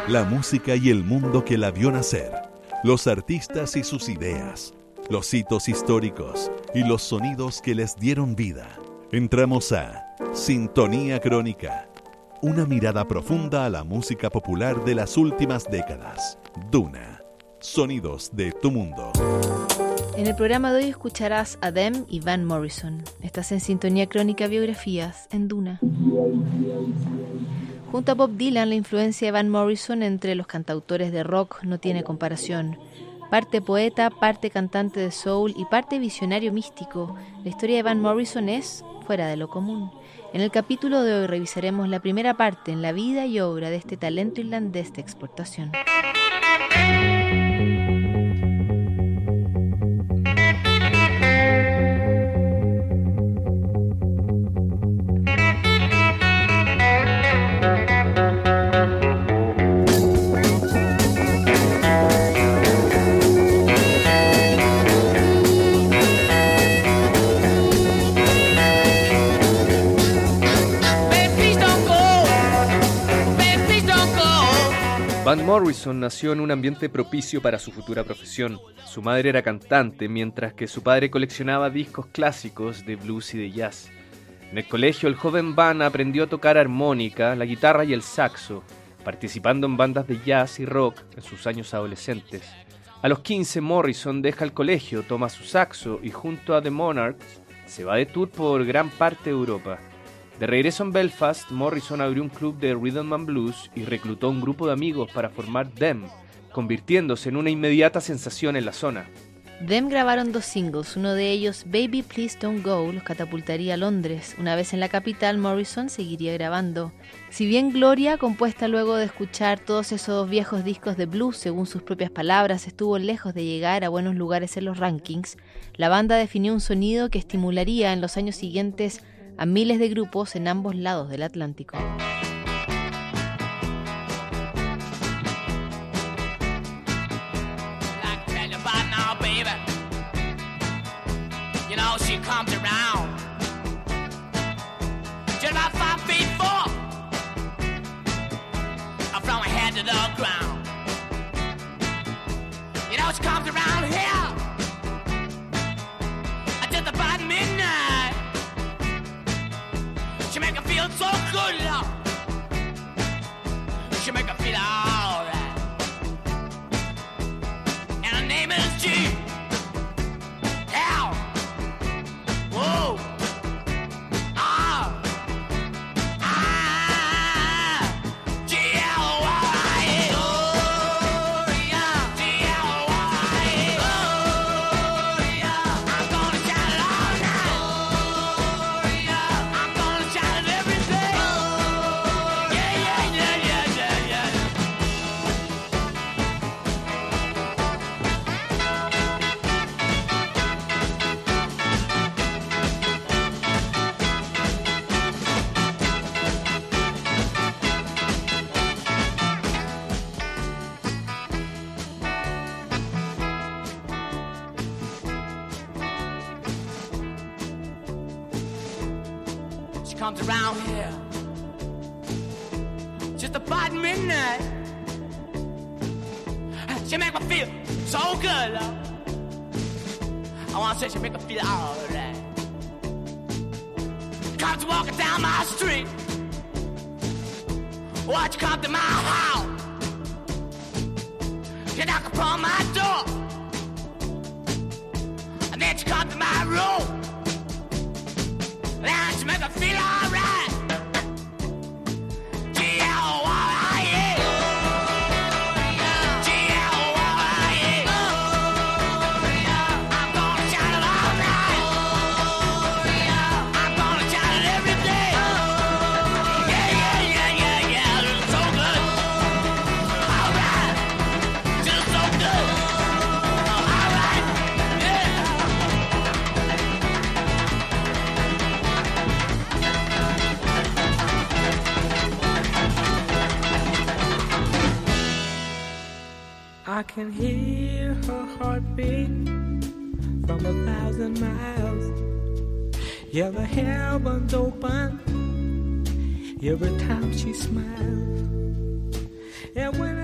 La música y el mundo que la vio nacer, los artistas y sus ideas, los hitos históricos y los sonidos que les dieron vida. Entramos a Sintonía Crónica, una mirada profunda a la música popular de las últimas décadas. Duna, sonidos de tu mundo. En el programa de hoy escucharás a Them y Van Morrison. Estás en Sintonía Crónica Biografías en Duna. Junto a Bob Dylan, la influencia de Van Morrison entre los cantautores de rock no tiene comparación. Parte poeta, parte cantante de soul y parte visionario místico, la historia de Van Morrison es fuera de lo común. En el capítulo de hoy revisaremos la primera parte en la vida y obra de este talento irlandés de exportación. Van Morrison nació en un ambiente propicio para su futura profesión. Su madre era cantante, mientras que su padre coleccionaba discos clásicos de blues y de jazz. En el colegio, el joven Van aprendió a tocar armónica, la guitarra y el saxo, participando en bandas de jazz y rock en sus años adolescentes. A los 15, Morrison deja el colegio, toma su saxo y junto a The Monarchs se va de tour por gran parte de Europa. De regreso en Belfast, Morrison abrió un club de rhythm and blues y reclutó un grupo de amigos para formar Them, convirtiéndose en una inmediata sensación en la zona. Them grabaron 2 singles, uno de ellos, Baby Please Don't Go, los catapultaría a Londres. Una vez en la capital, Morrison seguiría grabando. Si bien Gloria, compuesta luego de escuchar todos esos viejos discos de blues, según sus propias palabras, estuvo lejos de llegar a buenos lugares en los rankings, la banda definió un sonido que estimularía en los años siguientes a miles de grupos en ambos lados del Atlántico. She make her feel so good, love. She make her feel alright. And her name is G. L. Whoa. R. I. G. L. Y. Oh, yeah. G. L. Y. Oh, yeah. I'm gonna shout it all night. Oh, yeah. I'm gonna shout it every day. Oh, yeah, yeah, yeah, yeah, yeah, yeah. She comes around here just about midnight. She make me feel so good, love. I wanna say she make me feel alright. Comes walking down my street. Watch you come to my house. You knock upon my door. And then she come to my room. And she make me feel alright. G-L-Y-E. G-L-Y-E. I'm gonna shout it all night. I'm gonna shout it every day. Yeah, yeah, yeah, yeah, yeah. It's so good. Alright. Just so good. Alright. Yeah. I can hear her heartbeat from 1,000 miles. Yeah, the heavens open every time she smiles. And when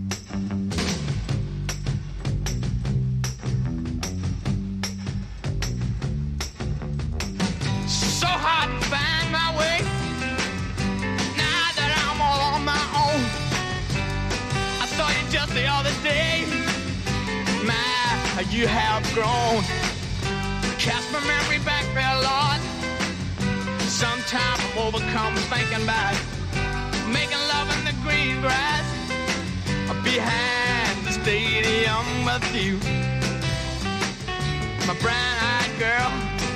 So hard to find my way now that I'm all on my own. I saw you just the other day. My, you have grown. Cast my memory back there, Lord. Sometimes I'm overcome thinking about making love in the green grass behind the stadium with you, my brown-eyed girl.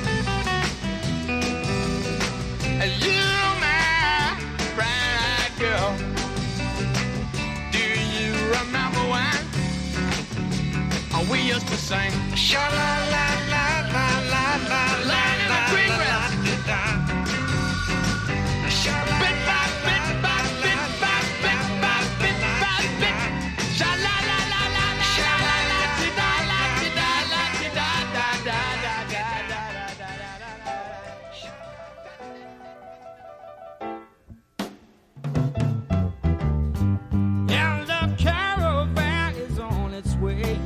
And you, my brown-eyed girl. Do you remember when we used to sing sha-la-la-la-la-la-la-la Lying in the green grass? Bit by bit by bit by bit by bit by bit. And the caravan is on its way.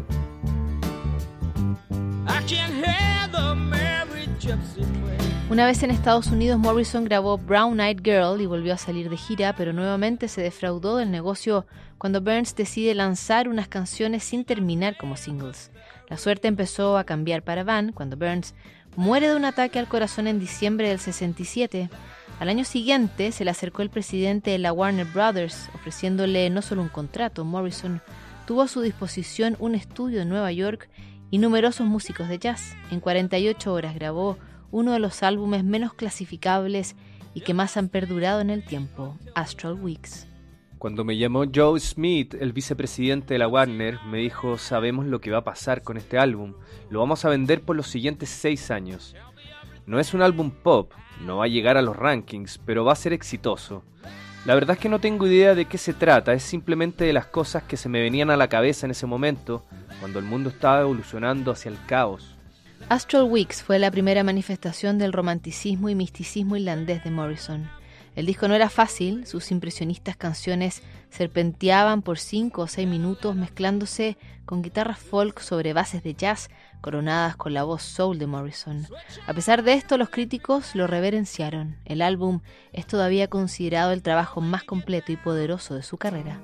I can hear the merry gypsy play. Una vez en Estados Unidos, Morrison grabó Brown Eyed Girl y volvió a salir de gira, pero nuevamente se defraudó del negocio cuando Burns decide lanzar unas canciones sin terminar como singles. La suerte empezó a cambiar para Van cuando Burns muere de un ataque al corazón en diciembre del 67. Al año siguiente se le acercó el presidente de la Warner Brothers, ofreciéndole no solo un contrato. Morrison tuvo a su disposición un estudio en Nueva York y numerosos músicos de jazz. En 48 horas grabó uno de los álbumes menos clasificables y que más han perdurado en el tiempo, Astral Weeks. Cuando me llamó Joe Smith, el vicepresidente de la Warner, me dijo: sabemos lo que va a pasar con este álbum, lo vamos a vender por los siguientes 6 años. No es un álbum pop, no va a llegar a los rankings, pero va a ser exitoso. La verdad es que no tengo idea de qué se trata, es simplemente de las cosas que se me venían a la cabeza en ese momento, cuando el mundo estaba evolucionando hacia el caos. Astral Weeks fue la primera manifestación del romanticismo y misticismo irlandés de Morrison. El disco no era fácil, sus impresionistas canciones serpenteaban por 5 o 6 minutos mezclándose con guitarras folk sobre bases de jazz coronadas con la voz soul de Morrison. A pesar de esto, los críticos lo reverenciaron. El álbum es todavía considerado el trabajo más completo y poderoso de su carrera.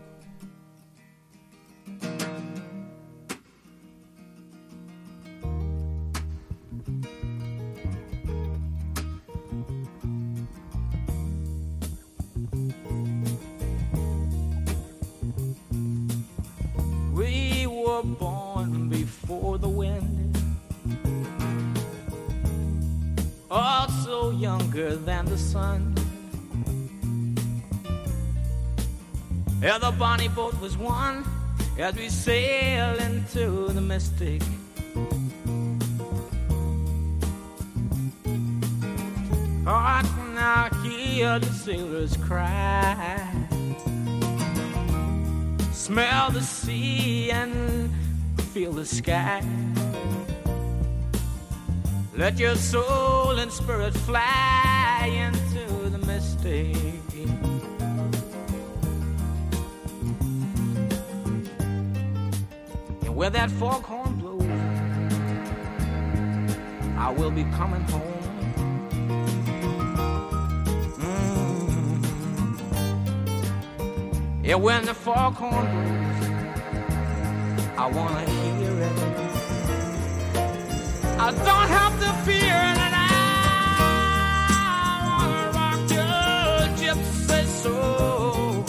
We were born before the wind, also younger than the sun. Yeah, the bonnie boat was one as we sail into the mystic. Hark now, hear the sailors cry. Smell the sea and feel the sky. Let your soul and spirit fly into the mystic. And where that foghorn blows, I will be coming home. Yeah, when the foghorn blows, I wanna hear it. I don't have to fear it, and I wanna rock your gypsy soul,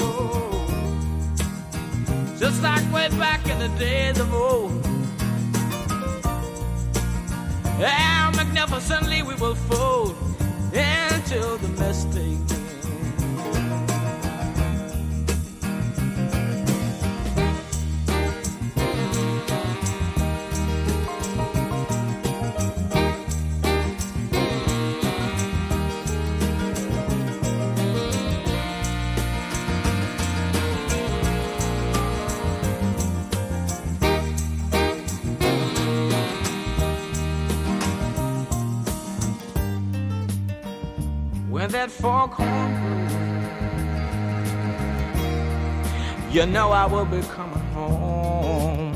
just like way back in the days of old. And magnificently we will fold into the mystic. When that foghorn blows, you know I will be coming home.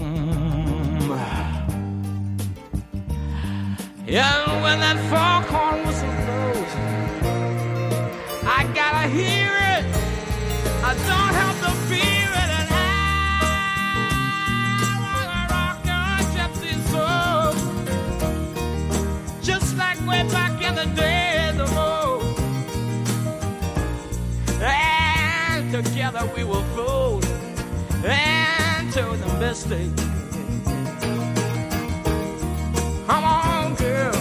And when that foghorn whistle blows, I gotta hear it. I don't have to fear it, and I wanna rock your gypsy soul, just like way back in the days of old. And together we will fold into the mystic. Come on, girl.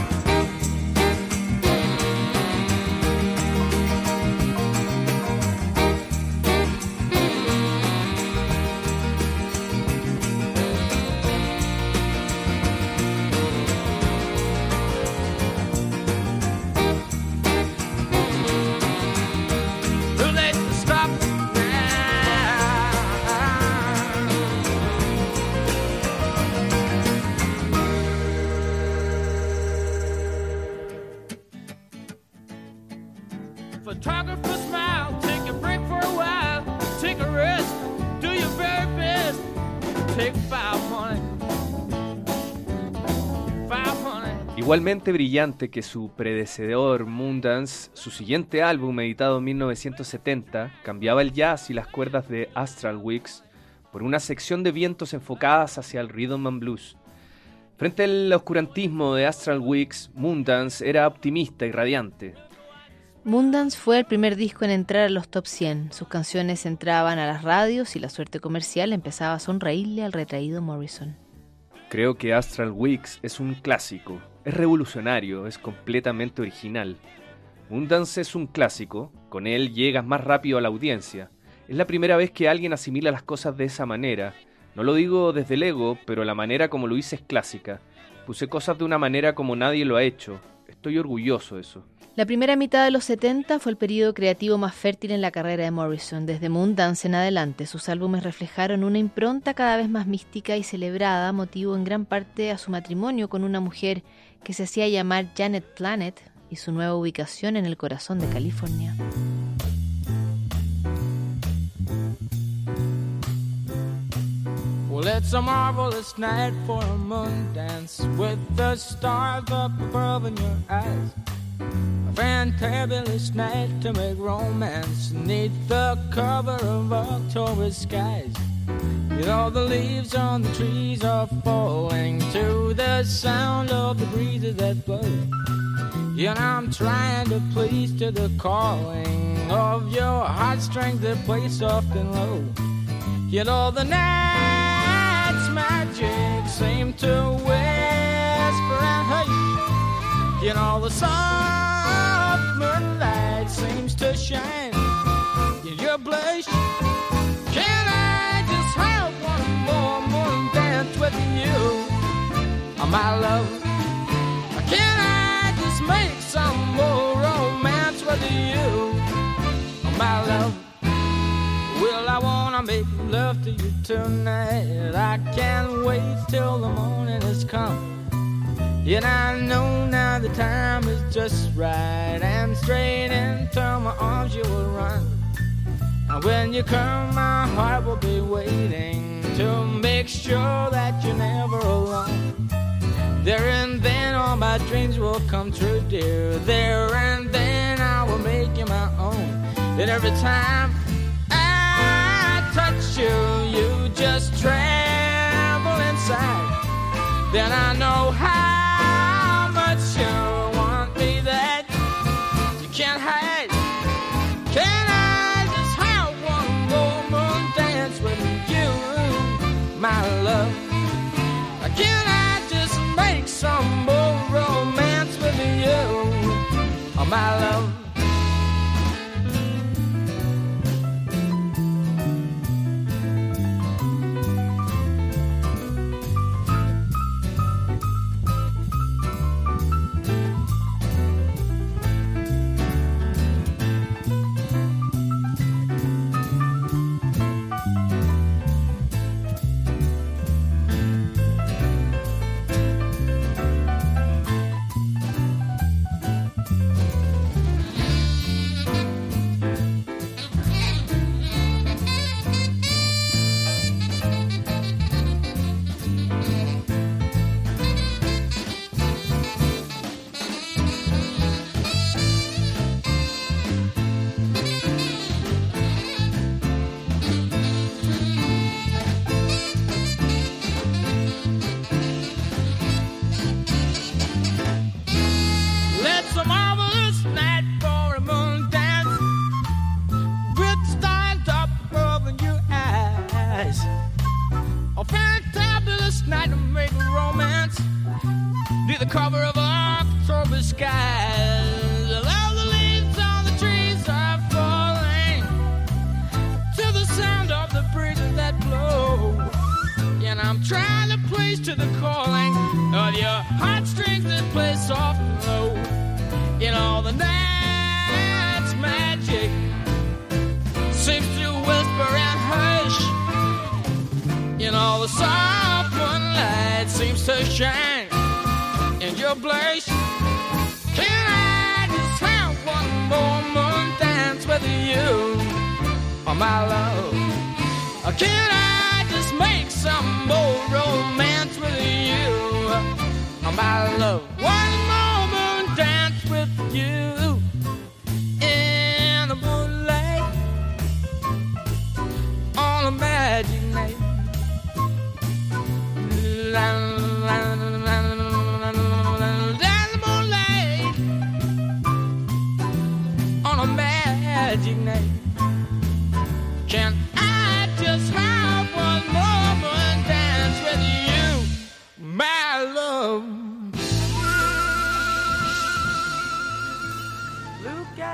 Photographer smile, take a break for a while, take a rest, do your very best, take 500. Igualmente brillante que su predecesor Moondance, su siguiente álbum, editado en 1970, cambiaba el jazz y las cuerdas de Astral Weeks por una sección de vientos enfocadas hacia el rhythm and blues. Frente al oscurantismo de Astral Weeks, Moondance era optimista y radiante. Moondance fue el primer disco en entrar a los top 100. Sus canciones entraban a las radios y la suerte comercial empezaba a sonreírle al retraído Morrison. Creo que Astral Weeks es un clásico, Es revolucionario, es completamente original. Moondance es un clásico, con él llegas más rápido a la audiencia. Es la primera vez que alguien asimila las cosas de esa manera. No lo digo desde el ego, pero la manera como lo hice es clásica. Puse cosas de una manera como nadie lo ha hecho. Estoy orgulloso de eso. La primera mitad de los 70 fue el periodo creativo más fértil en la carrera de Morrison. Desde Moondance en adelante, sus álbumes reflejaron una impronta cada vez más mística y celebrada, motivo en gran parte a su matrimonio con una mujer que se hacía llamar Janet Planet y su nueva ubicación en el corazón de California. Well, it's a marvelous night for a moon dance with the stars up above in your eyes. A fantabulous night to make romance beneath the cover of October skies. You know the leaves on the trees are falling to the sound of the breezes that blow. And I'm trying to please to the calling of your heartstrings that play soft and low. You know the night's magic seem to whisper and hush. You know the soft moonlight seems to shine in your blush. Can I just have one more moon dance with you, oh, my love? Can I just make some more romance with you, oh, my love? Well, I wanna make love to you tonight. I can't wait till the morning has come. And I know now the time is just right, and straight into my arms you will run. And when you come, my heart will be waiting to make sure that you're never alone. There and then all my dreams will come true, dear. There and then I will make you my own. And every time touch you, you just tremble inside. Then I know how much you want me that you can't hide. Can I just have one more moon dance with you, my love? Can I just make some more romance with you, oh, my love?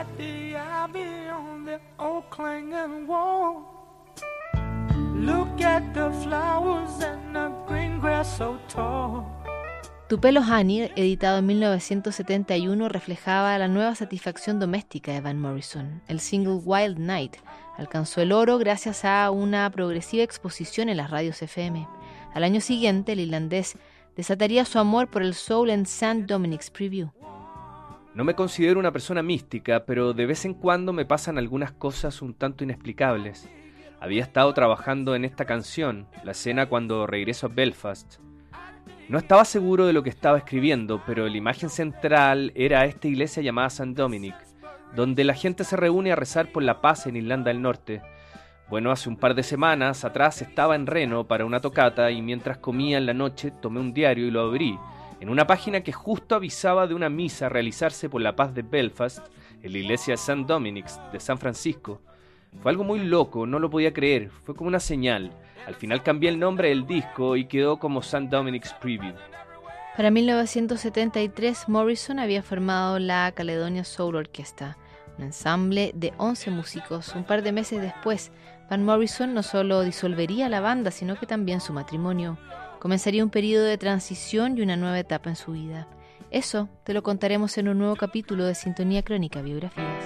the ivy on the old clanging wall. Look at the flowers and the green grass so tall. Tupelo Honey, editado en 1971, reflejaba la nueva satisfacción doméstica de Van Morrison. El single Wild Night alcanzó el oro gracias a una progresiva exposición en las radios FM. Al año siguiente, el irlandés desataría su amor por el soul en St. Dominic's Preview. No me considero una persona mística, pero de vez en cuando me pasan algunas cosas un tanto inexplicables. Había estado trabajando en esta canción, la escena cuando regreso a Belfast. No estaba seguro de lo que estaba escribiendo, pero la imagen central era esta iglesia llamada St. Dominic, donde la gente se reúne a rezar por la paz en Irlanda del Norte. Bueno, hace un par de semanas atrás estaba en Reno para una tocata y mientras comía en la noche tomé un diario y lo abrí, en una página que justo avisaba de una misa a realizarse por la paz de Belfast, en la iglesia de St. Dominic's de San Francisco. Fue algo muy loco, no lo podía creer, fue como una señal. Al final cambié el nombre del disco y quedó como St. Dominic's Preview. Para 1973, Morrison había formado la Caledonia Soul Orchestra, un ensamble de 11 músicos. Un par de meses después, Van Morrison no solo disolvería la banda, sino que también su matrimonio. Comenzaría un periodo de transición y una nueva etapa en su vida. Eso te lo contaremos en un nuevo capítulo de Sintonía Crónica Biografías.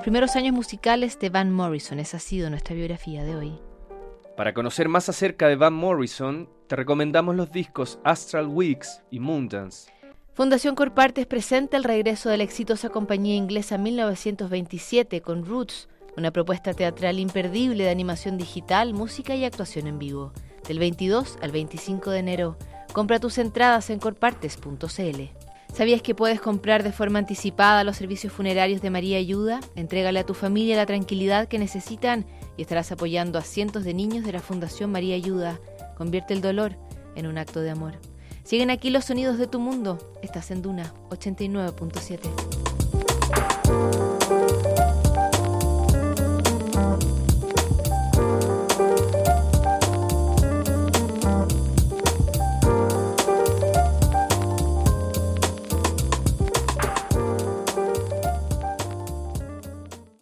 primeros años musicales de Van Morrison. Esa ha sido nuestra biografía de hoy. Para conocer más acerca de Van Morrison, te recomendamos los discos Astral Weeks y Moondance. Fundación Corpartes presenta el regreso de la exitosa compañía inglesa 1927 con Roots, una propuesta teatral imperdible de animación digital, música y actuación en vivo. Del 22 al 25 de enero. Compra tus entradas en corpartes.cl. ¿Sabías que puedes comprar de forma anticipada los servicios funerarios de María Ayuda? Entrégale a tu familia la tranquilidad que necesitan y estarás apoyando a cientos de niños de la Fundación María Ayuda. Convierte el dolor en un acto de amor. Siguen aquí los sonidos de tu mundo. Estás en Duna 89.7.